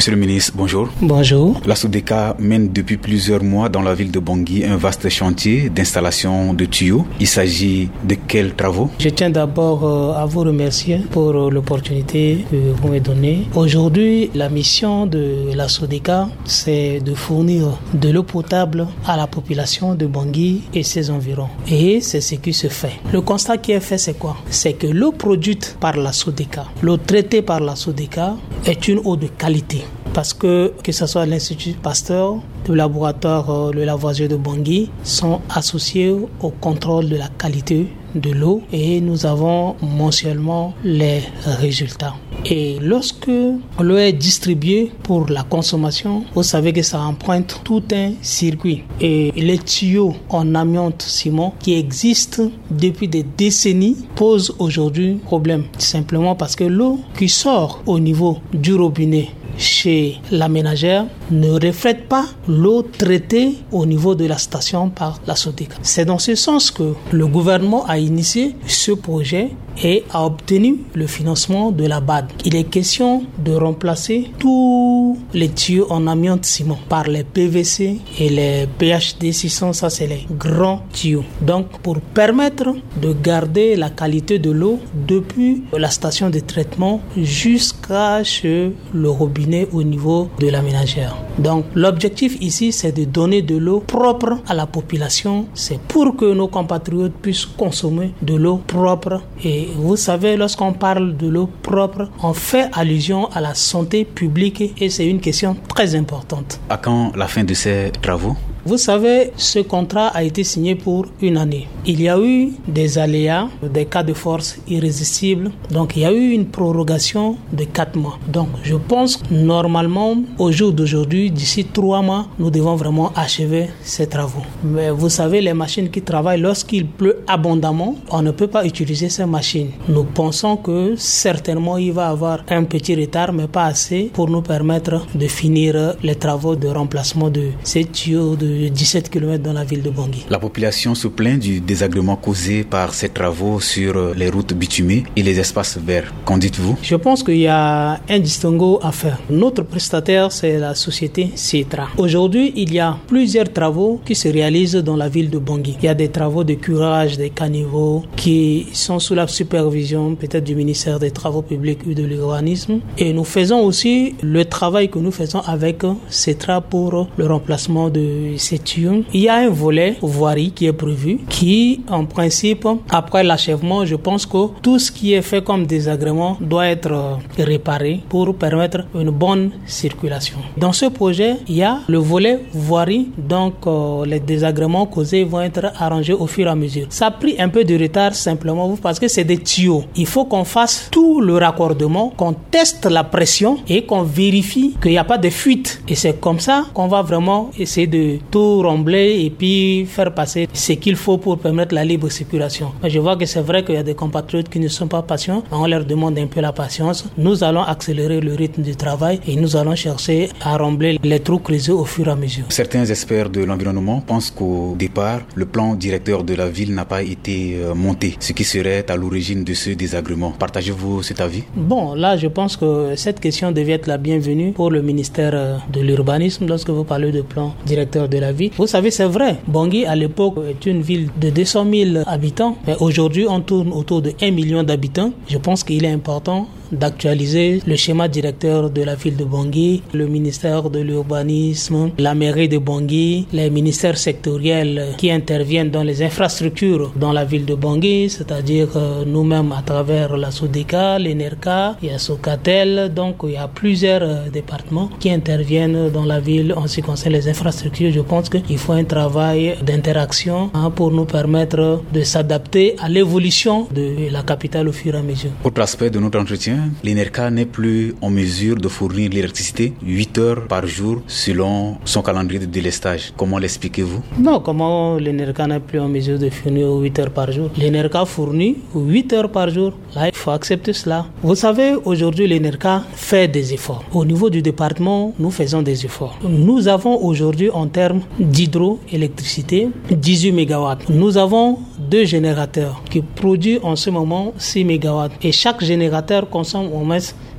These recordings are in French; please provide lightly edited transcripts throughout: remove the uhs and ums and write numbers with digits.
Monsieur le ministre, bonjour. Bonjour. La SODECA mène depuis plusieurs mois dans la ville de Bangui un vaste chantier d'installation de tuyaux. Il s'agit de quels travaux? Je tiens d'abord à vous remercier pour l'opportunité que vous me donnez. Aujourd'hui, la mission de la SODECA, c'est de fournir de l'eau potable à la population de Bangui et ses environs. Et c'est ce qui se fait. Le constat qui est fait, c'est quoi? C'est que l'eau produite par la SODECA, l'eau traitée par la SODECA est une eau de qualité. Parce que ce soit l'Institut Pasteur, le laboratoire Le Lavoisier de Bangui, sont associés au contrôle de la qualité de l'eau et nous avons mensuellement les résultats. Et lorsque l'eau est distribuée pour la consommation, vous savez que ça emprunte tout un circuit. Et les tuyaux en amiante ciment qui existent depuis des décennies posent aujourd'hui problème. Simplement parce que l'eau qui sort au niveau du robinet chez la ménagère ne reflète pas l'eau traitée au niveau de la station par la SODECA. C'est dans ce sens que le gouvernement a initié ce projet et a obtenu le financement de la BAD. Il est question de remplacer tous les tuyaux en amiante ciment par les PVC et les PHD 600, ça c'est les grands tuyaux. Donc pour permettre de garder la qualité de l'eau depuis la station de traitement jusqu'à chez le robinet au niveau de la ménagère. Donc l'objectif ici c'est de donner de l'eau propre à la population. C'est pour que nos compatriotes puissent consommer de l'eau propre. Et vous savez, lorsqu'on parle de l'eau propre, on fait allusion à la santé publique et c'est une question très importante. À quand la fin de ces travaux? Vous savez, ce contrat a été signé pour une année. Il y a eu des aléas, des cas de force irrésistibles. Donc, il y a eu une prorogation de 4 mois. Donc, je pense que normalement, au jour d'aujourd'hui, d'ici 3 mois, nous devons vraiment achever ces travaux. Mais vous savez, les machines qui travaillent, lorsqu'il pleut abondamment, on ne peut pas utiliser ces machines. Nous pensons que certainement, il va y avoir un petit retard, mais pas assez pour nous permettre de finir les travaux de remplacement de ces tuyaux de 17 km dans la ville de Bangui. La population se plaint du désagrément causé par ces travaux sur les routes bitumées et les espaces verts. Qu'en dites-vous? Je pense qu'il y a un distinguo à faire. Notre prestataire, c'est la société Cetra. Aujourd'hui, il y a plusieurs travaux qui se réalisent dans la ville de Bangui. Il y a des travaux de curage des caniveaux qui sont sous la supervision peut-être du ministère des Travaux publics ou de l'urbanisme. Et nous faisons aussi le travail que nous faisons avec Cetra pour le remplacement de ces tuyaux. Il y a un volet voirie qui est prévu, qui en principe, après l'achèvement, je pense que tout ce qui est fait comme désagrément doit être réparé pour permettre une bonne circulation. Dans ce projet, il y a le volet voirie, donc les désagréments causés vont être arrangés au fur et à mesure. Ça a pris un peu de retard simplement parce que c'est des tuyaux. Il faut qu'on fasse tout le raccordement, qu'on teste la pression et qu'on vérifie qu'il n'y a pas de fuite. Et c'est comme ça qu'on va vraiment essayer de tout rembler et puis faire passer ce qu'il faut pour permettre la libre circulation. Mais je vois que c'est vrai qu'il y a des compatriotes qui ne sont pas patients. On leur demande un peu la patience. Nous allons accélérer le rythme du travail et nous allons chercher à rembler les trous creusés au fur et à mesure. Certains experts de l'environnement pensent qu'au départ, le plan directeur de la ville n'a pas été monté, ce qui serait à l'origine de ce désagrément. Partagez-vous cet avis? Bon, là, je pense que cette question devait être la bienvenue pour le ministère de l'urbanisme lorsque vous parlez de plan directeur de la ville. Vous savez, c'est vrai. Bangui, à l'époque, est une ville de 200 000 habitants. Mais aujourd'hui, on tourne autour de 1 million d'habitants. Je pense qu'il est important d'actualiser le schéma directeur de la ville de Bangui, le ministère de l'urbanisme, la mairie de Bangui, les ministères sectoriels qui interviennent dans les infrastructures dans la ville de Bangui, c'est-à-dire nous-mêmes à travers la SODECA, l'ENERCA, il y a Socatel, donc il y a plusieurs départements qui interviennent dans la ville en ce qui concerne les infrastructures. Je pense qu'il faut un travail d'interaction pour nous permettre de s'adapter à l'évolution de la capitale au fur et à mesure. Autre aspect de notre entretien, l'ENERCA n'est plus en mesure de fournir l'électricité 8 heures par jour selon son calendrier de délestage. Comment l'expliquez-vous? Non, comment l'ENERCA n'est plus en mesure de fournir 8 heures par jour? L'ENERCA fournit 8 heures par jour. Là, il faut accepter cela. Vous savez, aujourd'hui, l'ENERCA fait des efforts. Au niveau du département, nous faisons des efforts. Nous avons aujourd'hui, en termes d'hydroélectricité, 18 MW. Nous avons 2 générateurs qui produisent en ce moment 6 MW. Et chaque générateur consomme au moins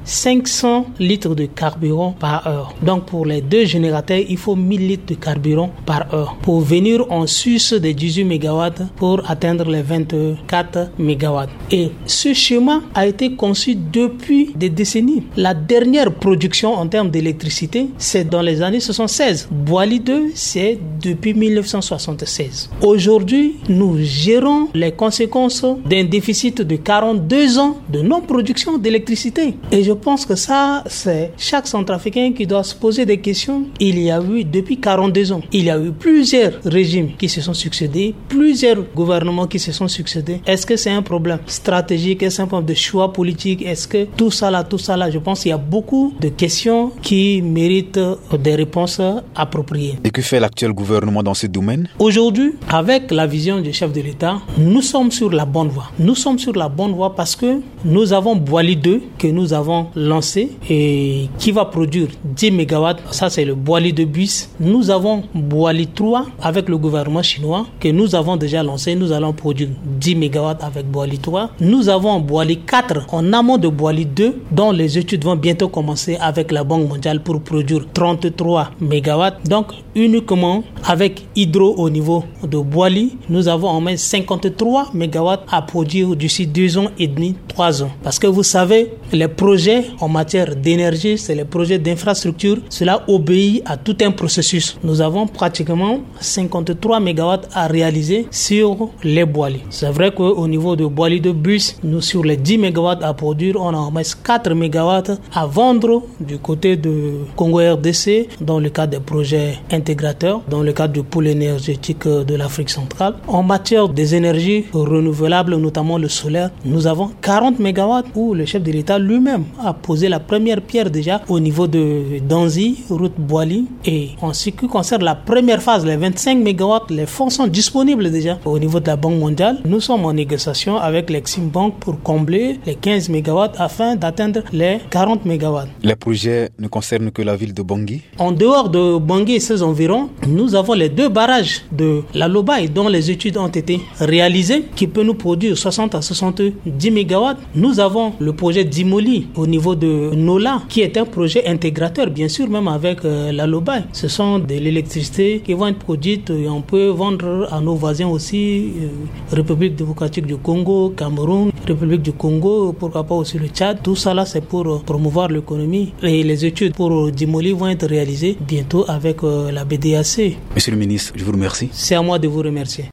500 litres de carburant par heure. Donc pour les 2 générateurs, il faut 1000 litres de carburant par heure. Pour venir en sus des 18 MW pour atteindre les 24 MW. Et ce schéma a été conçu depuis des décennies. La dernière production en termes d'électricité, c'est dans les années 76. Boili 2, c'est depuis 1976. Aujourd'hui, nous gérons les conséquences d'un déficit de 42 ans de non-production d'électricité. Et je pense que ça, c'est chaque centrafricain qui doit se poser des questions. Il y a eu, depuis 42 ans, il y a eu plusieurs régimes qui se sont succédés, plusieurs gouvernements qui se sont succédés. Est-ce que c'est un problème stratégique? Est-ce un problème de choix politique? Est-ce que tout ça là, je pense qu'il y a beaucoup de questions qui méritent des réponses appropriées. Et que fait l'actuel gouvernement dans ce domaine? Aujourd'hui, avec la vision du chef de l'État, nous sommes sur la bonne voie. Nous sommes sur la bonne voie parce que nous avons Boili 2 que nous avons lancé et qui va produire 10 MW. Ça, c'est le Boili 2 bis. Nous avons Boili 3 avec le gouvernement chinois que nous avons déjà lancé. Nous allons produire 10 MW avec Boili 3. Nous avons Boili 4 en amont de Boili 2 dont les études vont bientôt commencer avec la Banque mondiale pour produire 33 MW. Donc, uniquement avec hydro au niveau de Boili, nous avons en main 53 MW à produire d'ici 2 ans et demi, 3 ans. Parce que vous savez, les projets en matière d'énergie, c'est les projets d'infrastructure, cela obéit à tout un processus. Nous avons pratiquement 53 MW à réaliser sur les Boili. C'est vrai qu'au niveau de Boili de bus, nous sur les 10 MW à produire, on a en main 4 MW à vendre du côté de Congo RDC dans le cadre des projets intégrateurs, dans le cadre du pôle énergétique de l'Afrique centrale. En matière des énergies renouvelables, notamment le solaire, nous avons 40 MW où le chef de l'État lui-même a posé la première pierre déjà au niveau de Danzi, route Boili. Et en ce qui concerne la première phase, les 25 MW, les fonds sont disponibles déjà au niveau de la Banque mondiale. Nous sommes en négociation avec l'Exim Bank pour combler les 15 MW afin d'atteindre les 40 MW. Les projets ne concernent que la ville de Bangui? En dehors de Bangui et ses environs, nous avons les 2 barrages de la Lobaye dont les études ont été réalisées qui peut nous produire 60 à 70 MW. Nous avons le projet d'Imoli au niveau de Nola qui est un projet intégrateur bien sûr même avec la Lobaye. Ce sont de l'électricité qui vont être produites et on peut vendre à nos voisins aussi, République démocratique du Congo, Cameroun, République du Congo, pourquoi pas aussi le Tchad. Tout ça là c'est pour promouvoir l'économie et les études pour Dimoli vont être réalisées bientôt avec la BDAC. Monsieur le ministre, je vous remercie. C'est à moi de vous remercier.